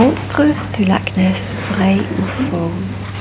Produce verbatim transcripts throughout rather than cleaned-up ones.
monstre du lac Ness, vrai ou faux?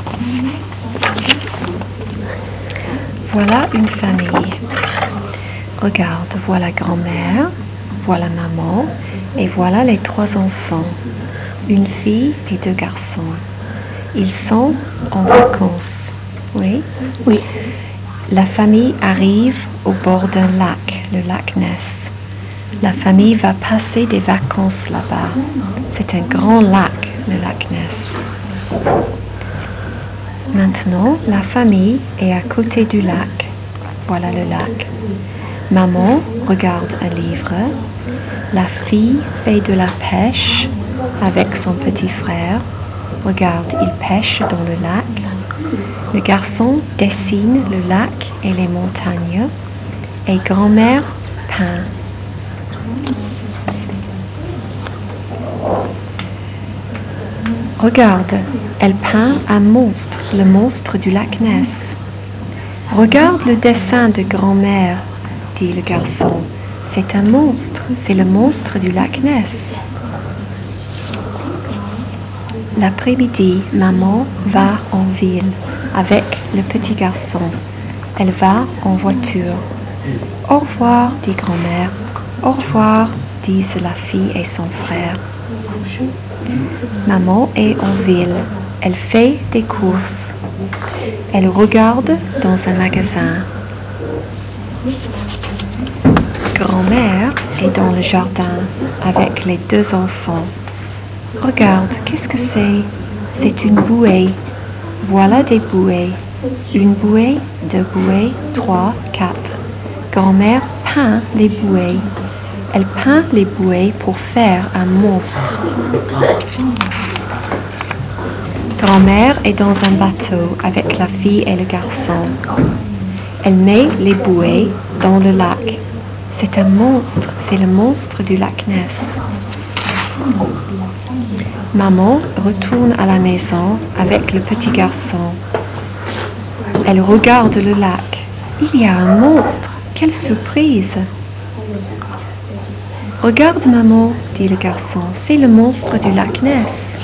Voilà une famille. Regarde, voilà grand-mère, voilà maman, et voilà les trois enfants, une fille et deux garçons. Ils sont en vacances. Oui? Oui. La famille arrive au bord d'un lac, le lac Ness. La famille va passer des vacances là-bas. C'est un grand lac, le lac Ness. Maintenant, la famille est à côté du lac. Voilà le lac. Maman regarde un livre. La fille fait de la pêche avec son petit frère. Regarde, il pêche dans le lac. Le garçon dessine le lac et les montagnes. Et grand-mère peint. Regarde, elle peint un monstre, le monstre du lac Ness. Regarde le dessin de grand-mère, dit le garçon. C'est un monstre, c'est le monstre du lac Ness. L'après-midi, maman va en ville avec le petit garçon. Elle va en voiture. Au revoir, dit grand-mère. Au revoir, disent la fille et son frère. Maman est en ville. Elle fait des courses. Elle regarde dans un magasin. Grand-mère est dans le jardin avec les deux enfants. Regarde, qu'est-ce que c'est? C'est une bouée. Voilà des bouées. Une bouée, deux bouées, trois, quatre. Grand-mère peint les bouées. Elle peint les bouées pour faire un monstre. Grand-mère est dans un bateau avec la fille et le garçon. Elle met les bouées dans le lac. C'est un monstre, c'est le monstre du lac Ness. Maman retourne à la maison avec le petit garçon. Elle regarde le lac. Il y a un monstre. Quelle surprise! Regarde, maman, dit le garçon, c'est le monstre du lac Ness.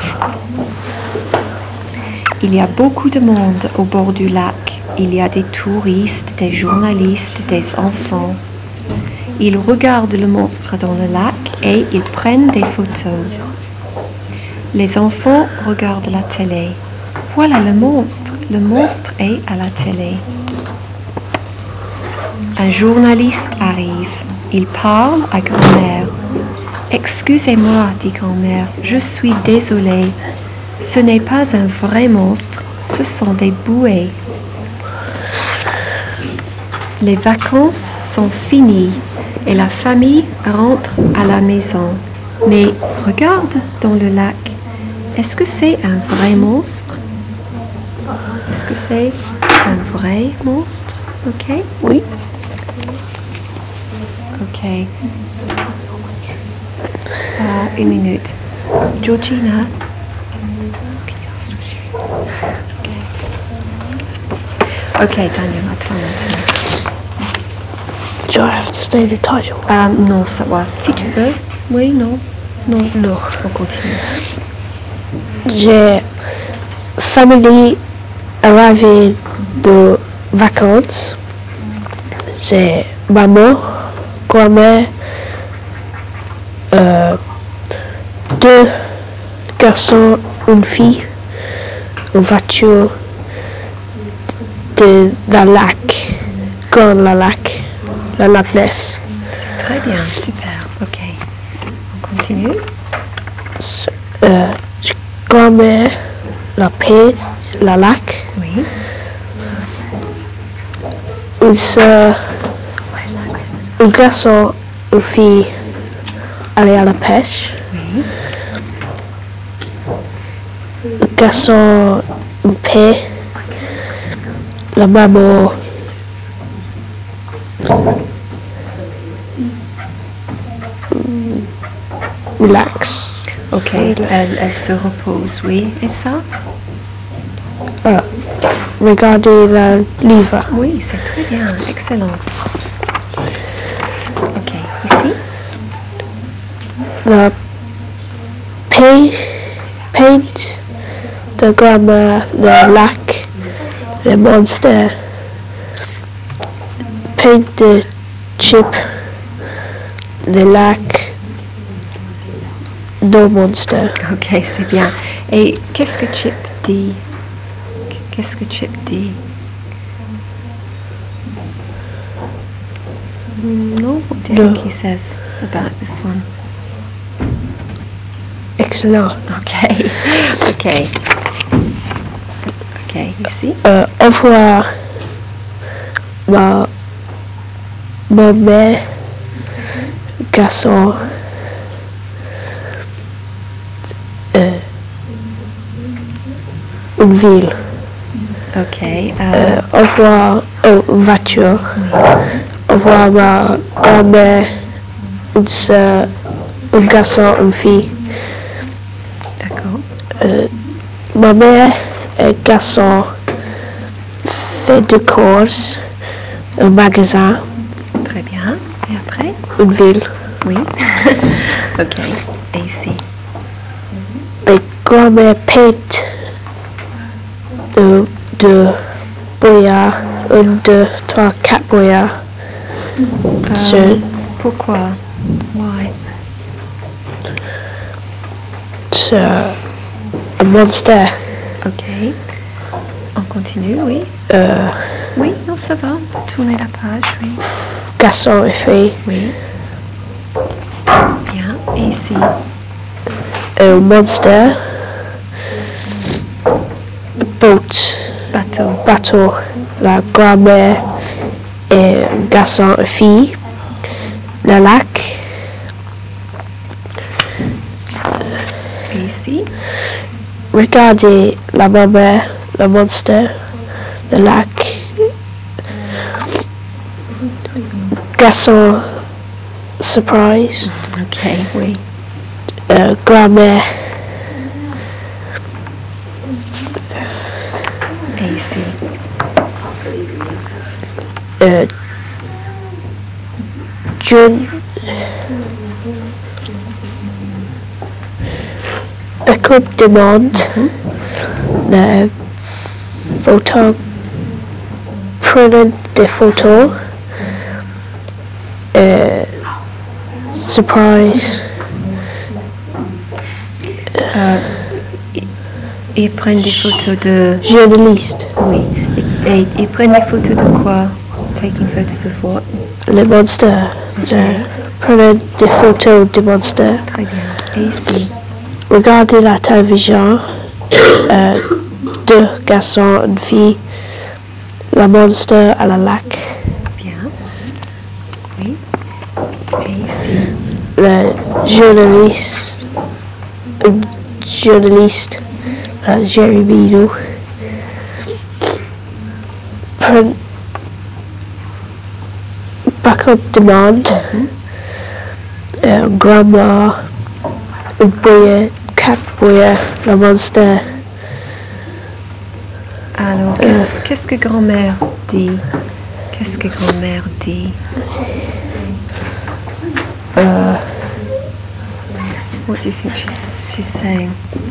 Il y a beaucoup de monde au bord du lac. Il y a des touristes, des journalistes, des enfants. Ils regardent le monstre dans le lac et ils prennent des photos. Les enfants regardent la télé. Voilà le monstre. Le monstre est à la télé. Un journaliste arrive. Il parle à grand-mère. « Excusez-moi, dit grand-mère, je suis désolée. Ce n'est pas un vrai monstre, ce sont des bouées. » Les vacances sont finies et la famille rentre à la maison. Mais regarde dans le lac. Est-ce que c'est un vrai monstre? Est-ce que c'est un vrai monstre? Ok? Oui. Ok. Uh, une minute. Georgina. Ok, Daniel, à toi maintenant. Do I have to say the title? Um, non, ça va. Si tu veux. Oui, non. Non. Non. On continue. J'ai famille arrivée de vacances. C'est maman, grand-mère, euh, deux garçons, une fille, une voiture de la lac, quand la lac, la lac Ness. Très bien, super. Ok. On continue. Euh, grand-mère, la paix, la lac. Oui. Une sœur, un garçon, une fille, aller à la pêche. Oui. Un garçon, une paix, la maman, relax. Ok, elle, elle se repose, oui. Et ça? Ah, regardez le livre. Oui, c'est très bien, excellent. Ok, ici? La paint, paint the grandma, le lac, le monster. Paint the chip, le lac, no monster. Ok, c'est bien. Et qu'est-ce que Chip dit? Qu'est-ce que Chip dit? No, what do you No. think he says about this one? Excellent. Okay, okay, okay. You see? Euh, au revoir, ma, ma mère, garçon, euh, une ville. Okay. Uh, Euh, au revoir, oh, voiture. Au revoir, ma grand-mère, une sœur, un garçon, une fille. D'accord. Euh, ma mère et garçon fait des courses, un magasin, Très bien. Et après? une ville. Oui. Ok. Et ici? Et grand-mère peint de, de boya, un, deux, trois, quatre boya. Sur Euh, pourquoi? Why? sur un monster. Ok. On continue, oui. Euh, Oui, non, ça va. Tournez la page, oui. garçon et fille. Oui. Bien. Et ici? Un monster. Boat. Bateau. Bateau. La grand-mère et un garçon et fille. Le lac. Et ici? Regardez la maman, le monster, le lac. Garçon, surprise. Ok, oui. Euh, grand-mère, Et ici? euh, June. La coupe du monde. Le photo. Prenant des photos. Euh, surprise. Euh, ils- ils prennent des photos de... Journaliste. Oui. Et, et ils prennent des photos de quoi? Taking photos of what? Le monster. Je prenais des photos du monster. Très bien. Et ici? Regardez la télévision. Euh, deux garçons, une fille. Le monster à la lac. Bien. Oui. Et ici? Le journaliste. Un journaliste. Euh, Jérémy Lou. Prend backup demande. Euh, grandma. Un boyer. Quatre boyers. Le monster. Alors, qu'est-ce, qu'est-ce que grand-mère dit? Qu'est-ce que grand-mère dit? Euh, What do you think she's, she's saying?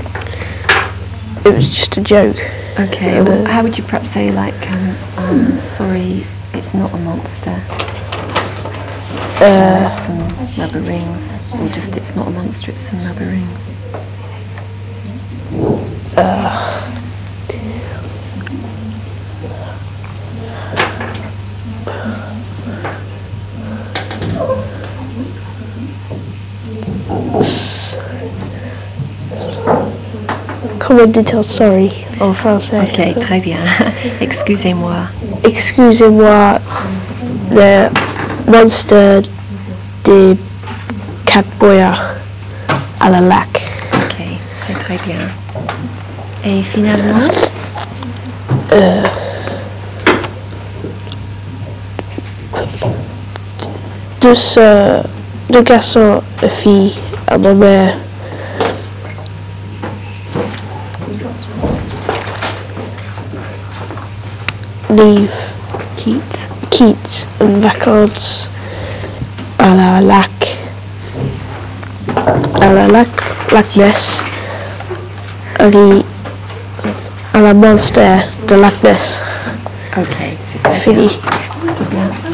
it was just a joke. Okay, well, how would you perhaps say, like, um, um, sorry, it's not a monster? Uh, some rubber rings. Or just, it's not a monster, it's some rubber rings. Comment dit-on sorry en français? Ok, très bien. Excusez-moi. Excusez-moi, le monster des quatre boyards à la lac. Ok, très très bien. Et finalement, Euh, deux sœurs, deux garçons et filles à ma mère. Leave quitte. quitte en vacances à la lac. À la lac, Loch Ness, aller à la monastère de Loch Ness. Ok, c'est très Fini. bien. C'est bien.